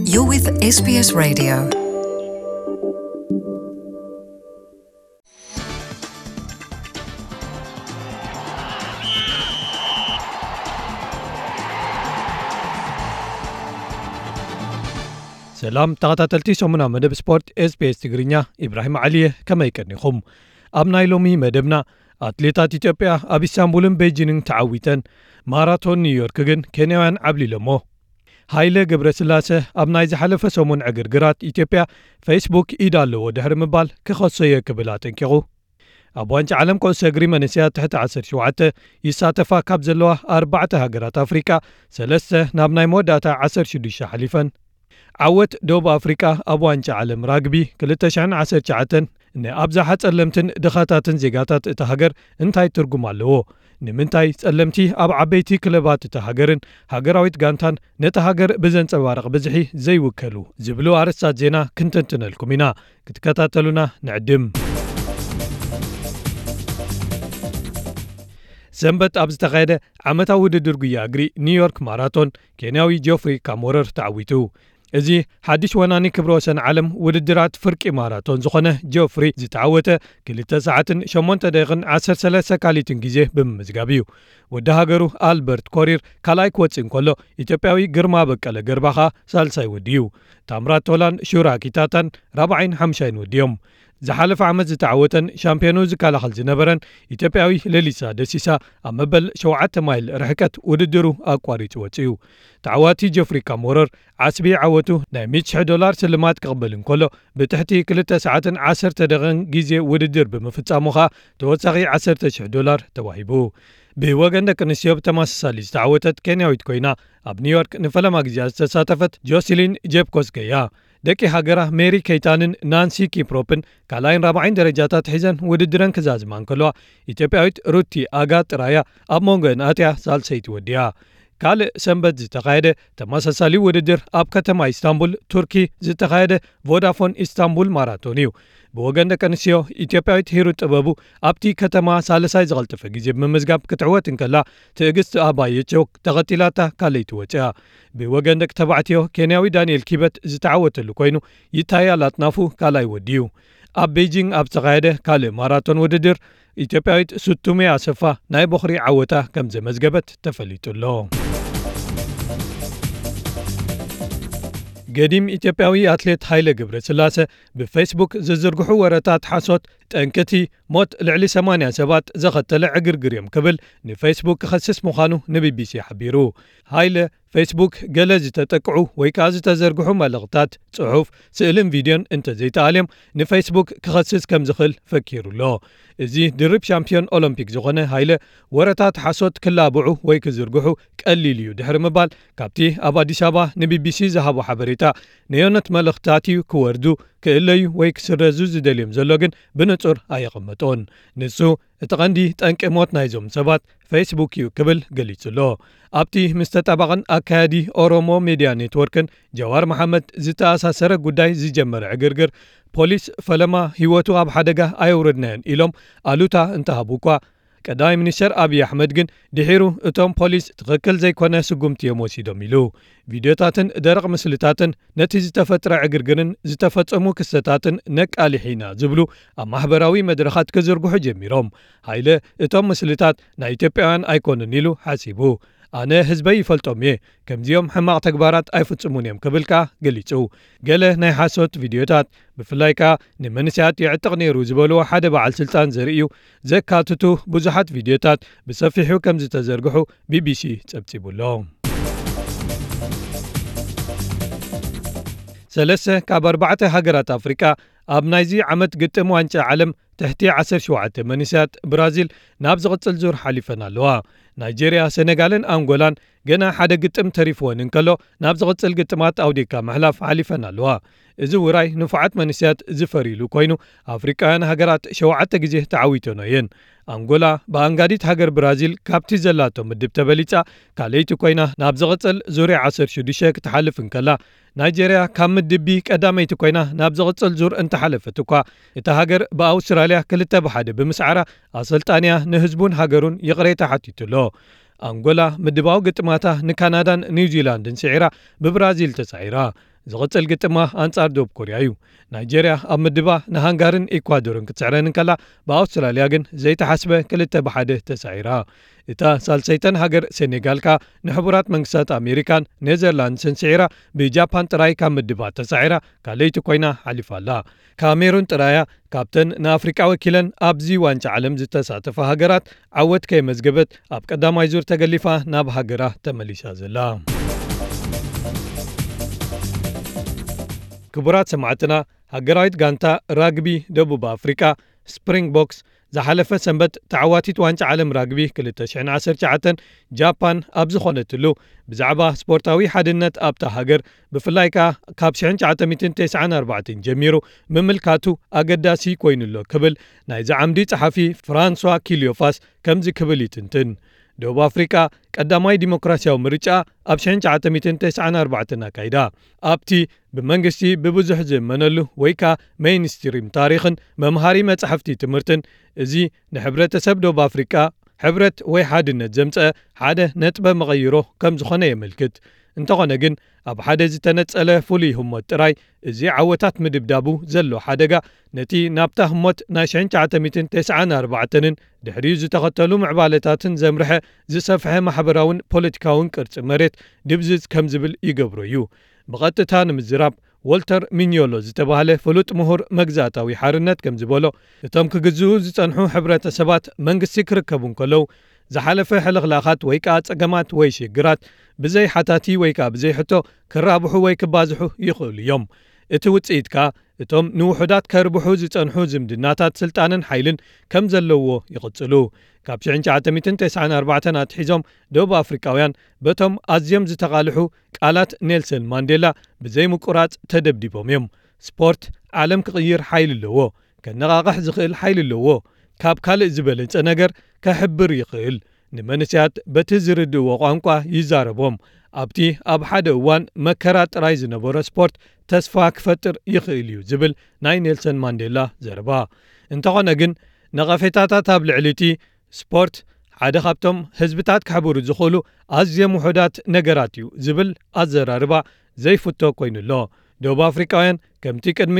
You're with SBS Radio. سلام تغطاتلتي سومنا مدب سبورت SBS تقرينيا إبراهيم علي كما يكرنيخم أبناي لومي مدبنا أتليتات إثيوبيا أبي إسطنبولن بيجينن تعويتن ماراثون نيويوركن كينيوان عبلي لمو هايله جبرسلاسه أبناي زحلفه سومون عقرقرات إثيوبيا فيسبوك إيدالو دهر مبال كخصية كبلاتن كيغو أبوانج عالم كو سجري منسيات تحت 10 شوعته يساتفا كابزلوا 4 هاجرات أفريقيا 3 نابناي موداتا 10 شديشة حليفن عوت دوب أفريقيا أبوانج عالم راقبي كلتشان 10 شعتن إن أبزحت ألمتن دخاتاتن زيغاتات اتهاجر انتاي ترقم اللو نمنتاي سألمتي أب عبيتي كلبات اتهاجرن هاجراويت غانتان نتهاجر بزن سوارق بزحي زي وكلو زبلو عرسات زينا كنتنتن الكمينا كتكاتاتلونا نعدم سنبت أبز تغايدة عمتا وددر قيا أجري نيويورك ماراثون كينياوي جوفري كامورر تعويتو إزي حديث وناني كبروسن عالم وددرات فرق ماراثون زخنه جوفري زتعوته كل 9 8 دقيقة 13 كاليتن جيزه بمزقابيو ودهاجرو ألبرت كورير كالايك واتسن كله إثيوبياوي جرما بكاله جرباخا سالساي وديو تامرات تولان شورا كيتاتن 40 وديوم زحالف عمد زتعوتن شامبيونو زكالا زنبرن إثيوبياوي لليسا دسيسا أمبل 7 مايل رحكت وددرو أقواري تواتيو تعواتي جوفري كامورر عسبي عوتو $100 سلمات قبلن كله بتحتي كل 9 10 دقيقة جيزي وددر بمفتاموخا تواتساقي $10 تواهيبو بوغن دكنسيو بتماسسالي استعوتت كينياويت كوينا أب نيويورك نفلما جزاز تساتفت جوسيلين جيبكوسكيا دكي هاجرة ميري كيتانن نانسي كيبروبن كالاين 40 درجات حزن وددرن كزاز مانكلوا إثيوبياويت روتي آغات رايا أب مونغن آتيا سالسيت وديا كال سنبت زتقايدة تماسسالي وددر أب كتما إسطنبول تركي زتقايدة فودافون إسطنبول ماراثونيو بوغن دكنسيو إثيوبياويت هيرو تبابو أبتي كتما سالساي زغلتفه جيزي بمزقاب كتعوات انكلا تأغست آباي يتشوك تغطيلاتا كاليتو وچا بوغن دك تبعتيو كينياوي دانيال كيبت زتعوات اللوكوينو يتايا لاتنافو كالاي وديو أب بيجين أب تغايدة كالي ماراثون وددر إثيوبياويت 600 أسفا ناي بخري عوتا كم زي مزقبت تفليتو اللو قديم إثيوبياوي أتليت هايله جبرسلاسه بفيسبوك ززرقحو ورتات حاسوت تأنكتي موت لعلي 8 سبات زغتل عقرقريم قبل نفيسبوك خسس مخانو نبي بيسي حبيرو هايله فيسبوك جلز تتقعو ويكاز تزرقحو ملغتات صحوف سئلم فيديون انت زي تعلم نفيسبوك كخسس كم زخل فكيرو له ازي درب شامبيون أولمبيك زغنه هايله ورتات حاسوت كلابعو ويكزرقحو قليليو دحر مبال كابتي أبا ديسابا نبي بيسي زهابو حبريتا نيونت ملغتاتيو كوردو كإليو ويكسرزو زدليم زلوغن بنصر أيقمتون نسو اتغندي تنك موت نايزوم سبات فيسبوك يو قبل قليتلو أبتي مستطبقن أكادي أورومو ميديا نيتوركن جوار محمد زتاسا سرق قداي زيجمر عقرقر بوليس فلما هيوتو أب حدقة أيوردنين إلوم ألوتا انتهبوكوا قداي منيستر أبي أحمد جن دحيرو اتوم بوليس تغكل زي كونه سقومتي موسيدو ميلو فيديوتاتن درق مسلتاتن نتي زتفتر عقرقرن زتفتمو كستاتن نك آلحينا زبلو أم محبراوي مدرخات كزرقو حجميروم هايله اتوم مسلتات نا إثيوبيان أيكون نيلو حاسيبو أنا هزبي فلتومي كم زيوم حماق تكبارات أيفتسمونيم قبلكا قليتو قاله ناي حاسوت فيديوتات بفلايكا نمنسيات يعتقني روزبولو حد بعل سلطان زريو زكاتتو بزحات فيديوتات بصفحو كم زتزرقحو BBC تبتيبو اللهم سلسة كاب 4 هاجرات أفريقيا أبنايزي عمد قتم وانشا عالم تحتي 10 شوعة منسيات برازيل نابز غتسل زور حليفنا لوا نيجيريا سنغالن أنغولان جنا حدا قتم تريفون انكلو نابز غتسل قتمات أوديكا محلاف حليفنا لوا إذا وراي نفعت منسيات زفري لو كوينو أفريقيان هاجرات شوعة جزيه تعويتونين أنغولا بانغاديت هاجر برازيل كابتي زلاتو مدب تبليتا كاليتو كوينا نابز غتسل زوري 10 شديشة كتحلف انكلا نيجيريا كام مدبي قداميتو كوينا نابز غتسل زور انت حلفتوكا إتهاجر بأستراليا كلتا بحد بمسعرة أصلتانيا نهزبون هاجرون يغريتا حتيتلو أنغولا مدباو قطماتا نكندان نيوزيلاندن سعيرا ببرازيل تسعيرا ዝቕጽል ግጥማ ኣንጻር ደቡብ ኮርያ እዩ። ናይጀርያ ኣብ ምድባ ንሃንጋርን ኢኳዶርን ክትስዕረን ከላ ብኣውስትራልያ ግን ዘይተሓስበ 2-1 ተሳዒራ። እታ ሳልሰይተን ሃገር ሴኔጋል ካ ንሕቡራት መንግስታት ኣሜሪካን ኔዘርላንድስን ስዒራ ብጃፓን ጥራይ ካብ ምድባ ተሳዒራ ካልይቲ ኮይና ሓሊፋላ። ካሜሩን ጥራያ ካብተን ንኣፍሪቃ ወኪለን ኣብዚ ዋንጫ ዓለም ዝተሳተፈ ሃገራት ዓወት ከይመዝገበት ኣብ ቀዳማይ ዙር ተገሊፋ ናብ ሃገራ ተመሊሳ ዘላ። ክቡራት ሰማዕትና ሃገራዊት ጋንታ ራግቢ ደቡብ ኣፍሪቃ ስፕሪንግቦክስ ዝሓለፈ ሰንበት ተዓዋቲት ዋንጫ ዓለም ራግቢ 2019 ጃፓን ኣብ ዝኾነትሉ ብዛዕባ ስፖርታዊ ሓድነት ኣብታ ሃገር ብፍላይ ካብ 1994 ጀሚሩ ምምልካቱ ኣገዳሲ ኮይኑሎ ክብል ናይዚ ዓምዲ ጸሓፊ ፍራንሷ ኪልዮፋስ ከምዚ ክብል ይትንትን። ደቡብ ኣፍሪቃ ቀዳማይ ዲሞክራሲያዊ ምርጫ ኣብ 1994 ኣካይዳ ኣብቲ ብመንግስቲ ብብዙሕ ዝእመነሉ ወይ ከዓ ሜይንስትሪም ታሪኽን መምሃሪ መጻሕፍቲ ትምህርትን እዚ ንሕብረተሰብ ደቡብ ኣፍሪቃ ሕብረት ወይ ሓድነት ዘምፀአ ሓደ ነጥበ መቐይሮ ከም ዝኾነ የመልክት። እንተኾነ ግን ኣብ ሓደ ዝተነጸለ ፍሉይ ህሞት ጥራይ እዚ ዓወታት ምድብዳቡ ዘሎ ሓደጋ ነቲ ናብታ ህሞት ናይ 1994ን ድሕሪኡ ዝተኸተሉ ምዕባለታትን ዘምርሐ ዝሰፍሐ ማሕበራውን ፖለቲካውን ቅርፂ መሬት ድብዝዝ ከም ዝብል ይገብሮ እዩ። ብቐጥታ ንምዝራብ ወልተር ሚኒዮሎ ዝተባሃለ ፍሉጥ ምሁር መግዛእታዊ ሓርነት ከም ዝበሎ እቶም ክግዝኡ ዝጸንሑ ሕብረተሰባት መንግስቲ ክርከቡ ከለው ዝሓለፈ ሕልኽላኻት ወይ ከዓ ጸገማት ወይ ሽግራት ብዘይ ሓታቲ ወይ ከዓ ብዘይ ሕቶ ክራብሑ ወይ ክባዝሑ ይኽእሉ እዮም። እቲ ውጽኢት ከዓ እቶም ንውሑዳት ከርብሑ ዝጸንሑ ዝምድናታት ስልጣንን ሓይልን ከም ዘለዎ ይቕጽሉ። ካብ 1994 ኣትሒዞም ደቡብ ኣፍሪቃውያን በቶም ኣዝዮም ዝተቓልሑ ቃላት ኔልሰን ማንዴላ ብዘይ ምቁራጽ ተደብዲቦም እዮም። ስፖርት ዓለም ክቕይር ሓይሊ ኣለዎ፣ ከነቓቕሕ ዝኽእል ሓይሊ ኣለዎ፣ ካብ ካልእ ዝበለጸ ነገር ከሕብር ይኽእል፣ ንመንስያት በቲ ዝርድእዎ ቋንቋ ይዛረቦም፣ ኣብቲ ኣብ ሓደ እዋን መከራ ጥራይ ዝነበረ ስፖርት ተስፋ ክፈጥር ይኽእል እዩ ዝብል ናይ ኔልሰን ማንዴላ ዘረባ። እንተኾነ ግን ነቐፌታታት ኣብ ልዕሊቲ ስፖርት ሓደ ካብቶም ህዝብታት ክሕብሩ ዝኽእሉ ኣዝዮም ውሑዳት ነገራት እዩ ዝብል ኣዘራርባ ዘይፍቶ ኮይኑሎ። ደቡብ ኣፍሪቃውያን ከምቲ ቅድሚ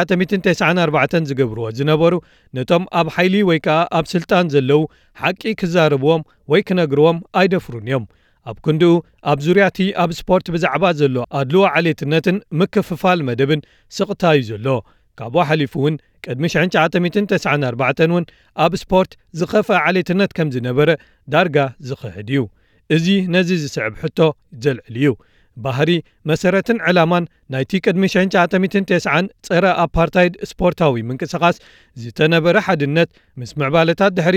1994 ዝገብርዎ ዝነበሩ ነቶም ኣብ ሓይሊ ወይ ከዓ ኣብ ስልጣን ዘለው ሓቂ ክዛረብዎም ወይ ክነግርዎም ኣይደፍሩን እዮም። ኣብ ክንድኡ ኣብ ዙርያቲ ኣብ ስፖርት ብዛዕባ ዘሎ ኣድልዎ ዓሌትነትን ምክፍፋል መደብን ስቕታ እዩ ዘሎ። ካብኡ ሓሊፉ እውን ቅድሚ 1994 እውን ኣብ ስፖርት ዝኸፍአ ዓሌትነት ከም ዝነበረ ዳርጋ ዝኽሕድ እዩ። እዚ ነዚ ዝስዕብ ሕቶ ዘልዕል እዩ። ባህሪ መሰረትን ዕላማን ናይቲ ቅድሚ 1990 ጸረ ኣፓርታይድ ስፖርታዊ ምንቅስቓስ ዝተነበረ ሓድነት ምስ ምዕባለታት ድሕሪ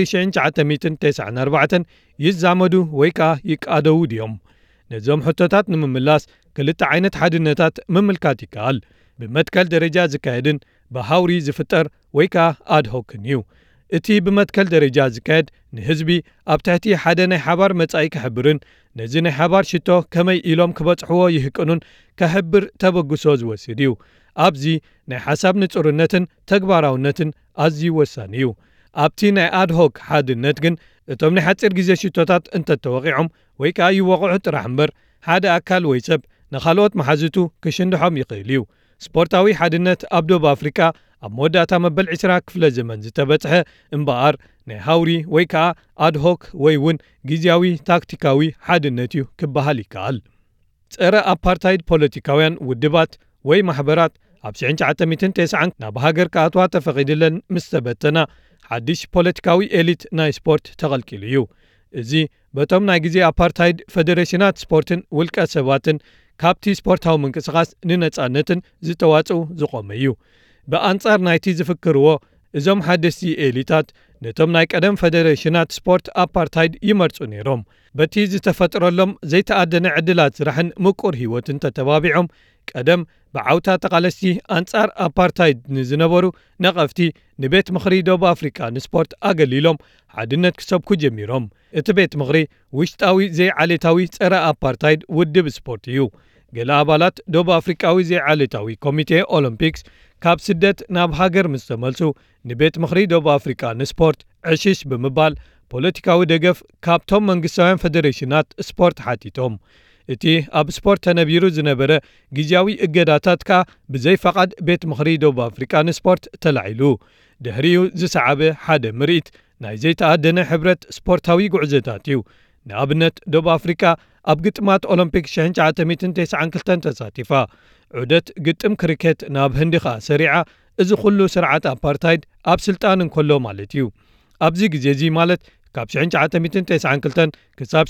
1994 ይዛመዱ ወይ ከዓ ይቃደው ድዮም? ነዞም ሕቶታት ንምምላስ ክልተ ዓይነት ሓድነታት ምምልካት ይከኣል። ብመትከል ደረጃ ዝካየድን ብሃውሪ ዝፍጠር ወይ ከዓ ኣድሆክን እዩ። እቲ ብመትከል ደረጃ ዝካየድ ንህዝቢ ኣብ ትሕቲ ሓደ ናይ ሓባር መጻኢ ክሕብርን ነዚ ናይ ሓባር ሽቶ ከመይ ኢሎም ክበጽሕዎ ይህቅኑን ከሕብር ተበግሶ ዝወስድ እዩ። ኣብዚ ናይ ሓሳብ ንጹርነትን ተግባራውነትን ኣዝዩ ወሳኒ እዩ። ኣብቲ ናይ ኣድሆክ ሓድነት ግን እቶም ናይ ሓፂር ግዜ ሽቶታት እንተተወቂዖም ወይ ከዓ ይወቕዑ ጥራሕ እምበር ሓደ ኣካል ወይ ሰብ ንኻልኦት መሓዝቱ ክሽንድሖም ይኽእል እዩ። ስፖርታዊ ሓድነት ኣብ ደቡብ ኣፍሪቃ ኣብ መወዳእታ መበል 20 ክፍለ ዘመን ዝተበጽሐ እምበኣር ናይ ሃውሪ ወይ ከዓ ኣድሆክ ወይ እውን ጊዜያዊ ታክቲካዊ ሓድነት እዩ ክበሃል ይከኣል። ጸረ ኣፓርታይድ ፖለቲካውያን ውድባት ወይ ማሕበራት ኣብ 1990 ናብ ሃገር ከኣትዋ ተፈቒድለን ምስ ተበተና ሓድሽ ፖለቲካዊ ኤሊት ናይ ስፖርት ተቐልቂሉ እዩ። እዚ በቶም ናይ ግዜ ኣፓርታይድ ፌደሬሽናት ስፖርትን ውልቀ ሰባትን ካብቲ ስፖርታዊ ምንቅስቓስ ንነጻነትን ዝተዋጽኡ ዝቖመ እዩ። ብኣንጻር ናይቲ ዝፍክርዎ እዞም ሓደስቲ ኤሊታት ነቶም ናይ ቀደም ፌደሬሽናት ስፖርት ኣፓርታይድ ይመርጹ ነይሮም። በቲ ዝተፈጥረሎም ዘይተኣደነ ዕድላት ስራሕን ምቁር ህይወትን ተተባቢዖም ቀደም ብዓውታ ተቓለስቲ ኣንጻር ኣፓርታይድ ንዝነበሩ ነቐፍቲ ንቤት ምኽሪ ደቡብ ኣፍሪቃ ንስፖርት ኣገሊሎም ሓድነት ክሰብኩ ጀሚሮም። እቲ ቤት ምኽሪ ውሽጣዊ ዘይዓሌታዊ ጸረ ኣፓርታይድ ውድብ ስፖርት እዩ። ገለ ኣባላት ደቡብ ኣፍሪቃዊ ዘይዓሌታዊ ኮሚቴ ኦሎምፒክስ ካብ ስደት ናብ ሃገር ምስ ተመልሱ ንቤት ምኽሪ ደቡብ ኣፍሪቃ ንስፖርት ዕሽሽ ብምባል ፖለቲካዊ ደገፍ ካብቶም መንግስታውያን ፌደሬሽናት ስፖርት ሓቲቶም። እቲ ኣብ ስፖርት ተነቢሩ ዝነበረ ግዝያዊ እገዳታት ከ ብዘይ ፈቃድ ቤት ምኽሪ ደቡብ ኣፍሪቃ ንስፖርት ተላዒሉ ድሕሪኡ ዝሰዓበ ሓደ ምርኢት ናይ ዘይተኣደነ ሕብረት ስፖርታዊ ጉዕዞታት እዩ ንኣብነት ደቡብ ኣፍሪቃ ኣብ ግጥማት ኦሎምፒክ 1992 ተሳቲፋ ዑደት ግጥም ክሪኬት ናብ ህንዲ ኸ ሰሪዓ እዚ ኩሉ ስርዓት ኣፓርታይድ ኣብ ስልጣን እንከሎ ማለት እዩ ኣብዚ ግዜ እዚ ማለት ካብ 1992 ክሳብ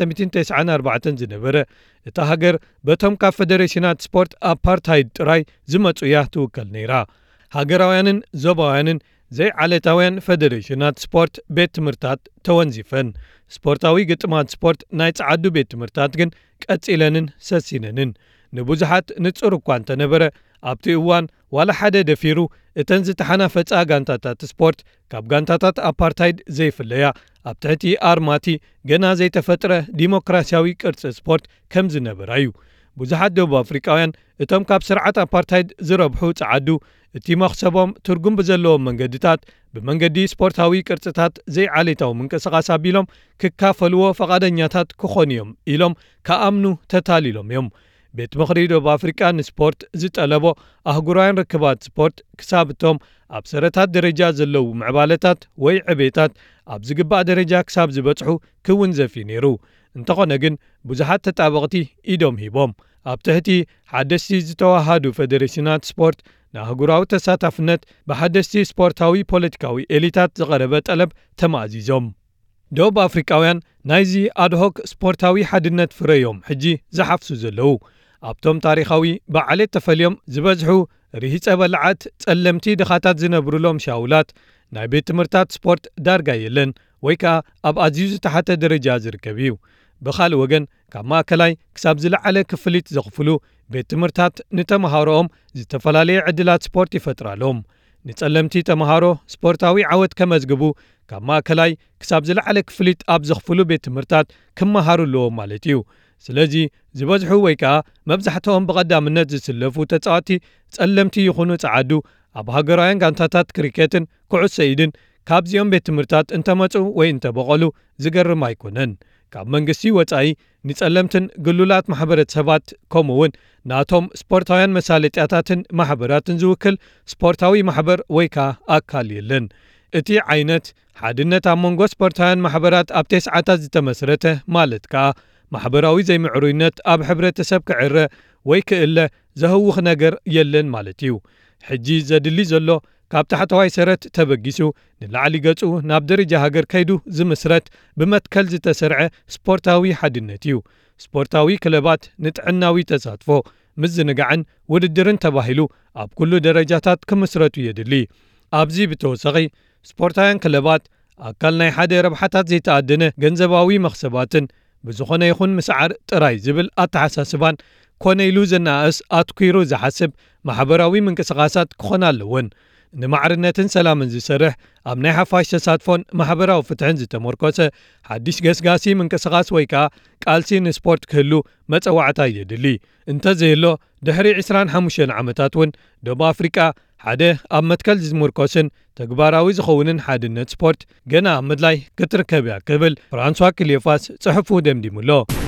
1994 ዝነበረ እታ ሃገር በቶም ካብ ፌደሬሽናት ስፖርት ኣፓርታይድ ጥራይ ዝመፁ እያ ትውከል ነይራ ሃገራውያንን ዞባውያንን ዘይዓለታውያን ፌደሬሽናት ስፖርት ቤት ትምህርታት ተወንዚፈን ስፖርታዊ ግጥማት ስፖርት ናይ ጸዓዱ ቤት ትምህርታት ግን ቀጺለንን ሰሲነንን ንብዙሓት ንጹር እኳ እንተነበረ ኣብቲ እዋን ዋላ ሓደ ደፊሩ እተን ዝተሓናፈፃ ጋንታታት ስፖርት ካብ ጋንታታት ኣፓርታይድ ዘይፍለያ ኣብ ትሕቲ ኣርማቲ ገና ዘይተፈጥረ ዲሞክራሲያዊ ቅርፂ ስፖርት ከም ዝነበራ እዩ ብዙሓት ደቡብ ኣፍሪቃውያን እቶም ካብ ስርዓት ኣፓርታይድ ዝረብሑ ጸዓዱ እቲ መኽሰቦም ትርጉም ብዘለዎም መንገድታት ብመንገዲ ስፖርታዊ ቅርጽታት ዘይዓሌታዊ ምንቅስቓስ ኣቢሎም ክካፈልዎ ፈቓደኛታት ክኾኑ እዮም ኢሎም ከኣምኑ ተታሊሎም እዮም ቤት ምኽሪ ደቡብ ኣፍሪቃ ንስፖርት ዝጠለቦ ኣህጉራውያን ርክባት ስፖርት ክሳብቶም ኣብ ሰረታት ደረጃ ዘለዉ ምዕባለታት ወይ ዕቤታት ኣብ ዝግባእ ደረጃ ክሳብ ዝበጽሑ ክውንዘፍ ነይሩ እንተኾነ ግን ብዙሓት ተጣበቕቲ ኢዶም ሂቦም ኣብ ትሕቲ ሓደስቲ ዝተዋሃዱ ፌደሬሽናት ስፖርት ንኣህጉራዊ ተሳታፍነት ብሓደስቲ ስፖርታዊ ፖለቲካዊ ኤሊታት ዝቐረበ ጠለብ ተማእዚዞም ደቡብ ኣፍሪቃውያን ናይዚ ኣድሆክ ስፖርታዊ ሓድነት ፍረዮም ሕጂ ዝሓፍሱ ዘለዉ ኣብቶም ታሪኻዊ በዓለት ተፈልዮም ዝበዝሑ ርሂፀ በላዓት ጸለምቲ ድኻታት ዝነብሩሎም ሻውላት ናይ ቤት ትምህርታት ስፖርት ዳርጋ የለን ወይ ከዓ ኣብ ኣዝዩ ዝተሓተ ደረጃ ዝርከብ እዩ ብኻልእ ወገን ካብ ማእከላይ ክሳብ ዝለዓለ ክፍሊት ዘኽፍሉ ቤት ትምህርታት ንተምሃሮኦም ዝተፈላለየ ዕድላት ስፖርት ይፈጥራሎም ንጸለምቲ ተምሃሮ ስፖርታዊ ዓወት ከመዝግቡ ካብ ማእከላይ ክሳብ ዝለዓለ ክፍሊት ኣብ ዘኽፍሉ ቤት ትምህርታት ክመሃሩ ኣለዎም ማለት እዩ ስለዚ ዝበዝሑ ወይ ከዓ መብዛሕትኦም ብቐዳምነት ዝስለፉ ተጻዋቲ ጸለምቲ ይኹኑ ጸዓዱ ኣብ ሃገራውያን ጋንታታት ክሪኬትን ኩዕሶ ኢድን ካብዚኦም ቤት ትምህርታት እንተመፁ ወይ እንተበቐሉ ዝገርም ኣይኮነን ካብ መንግስቲ ወጻኢ ንጸለምትን ግሉላት ማሕበረሰባት ከምኡውን ናቶም ስፖርታውያን መሳለጥያታትን ማሕበራትን ዝውክል ስፖርታዊ ማሕበር ወይ ከዓ ኣካል የለን እቲ ዓይነት ሓድነት ኣብ መንጎ ስፖርታውያን ማሕበራት ኣብ ተስዓታት ዝተመስረተ ማለት ከዓ ማሕበራዊ ዘይምዕሩይነት ኣብ ሕብረተሰብ ክዕረ ወይ ክእለ ዘህውኽ ነገር የለን ማለት እዩ ሕጂ ዘድሊ ዘሎ ካብ ታሕተዋይ ሰረት ተበጊሱ ንላዕሊ ገጹ ናብ ደረጃ ሃገር ከይዱ ዝምስረት ብመትከል ዝተሰርዐ ስፖርታዊ ሓድነት እዩ ስፖርታዊ ክለባት ንጥዕናዊ ተሳትፎ ምዝንጋዕን ውድድርን ተባሂሉ ኣብ ኩሉ ደረጃታት ክምስረቱ የድሊ ኣብዚ ብተወሳኺ ስፖርታውያን ክለባት ኣካል ናይ ሓደ ረብሓታት ዘይተኣደነ ገንዘባዊ መኽሰባትን ብዝኾነ ይኹን ምስዓር ጥራይ ዝብል ኣተሓሳስባን ኮነ ኢሉ ዘናእስ ኣትኲሩ ዝሓስብ ማሕበራዊ ምንቅስቓሳት ክኾና ኣለወን ንማዕርነትን ሰላምን ዝሰርሕ ኣብ ናይ ሓፋሽ ተሳትፎን ማሕበራዊ ፍትሕን ዝተመርኮሰ ሓድሽ ገስጋሲ ምንቅስቓስ ወይ ከዓ ቃልሲ ንስፖርት ክህሉ መፀዋዕታ የድሊ እንተዘየሎ ድሕሪ 25 ዓመታት እውን ደቡብ ኣፍሪቃ ሓደ ኣብ መትከል ዝምርኮስን ተግባራዊ ዝኸውንን ሓድነት ስፖርት ገና ኣብ ምድላይ ክትርከብ እያ ክብል ፍራንሷ ክሊዮፋስ ጽሑፉ ደምዲሙሎ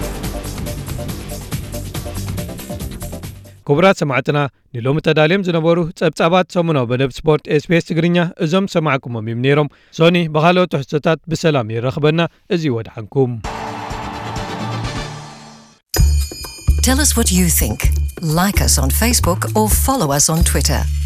ክቡራት ሰማዕትና ንሎሚ ተዳልዮም ዝነበሩ ጸብጻባት ሰሙናዊ በደብ ስፖርት ኤስፔስ ትግርኛ እዞም ሰማዕኩሞም እዮም ነይሮም ሶኒ ብኻልኦት ትሕዝቶታት ብሰላም ይረኽበና እዚ ወድሓንኩም Tell us what you think. Like us on Facebook or follow us on Twitter.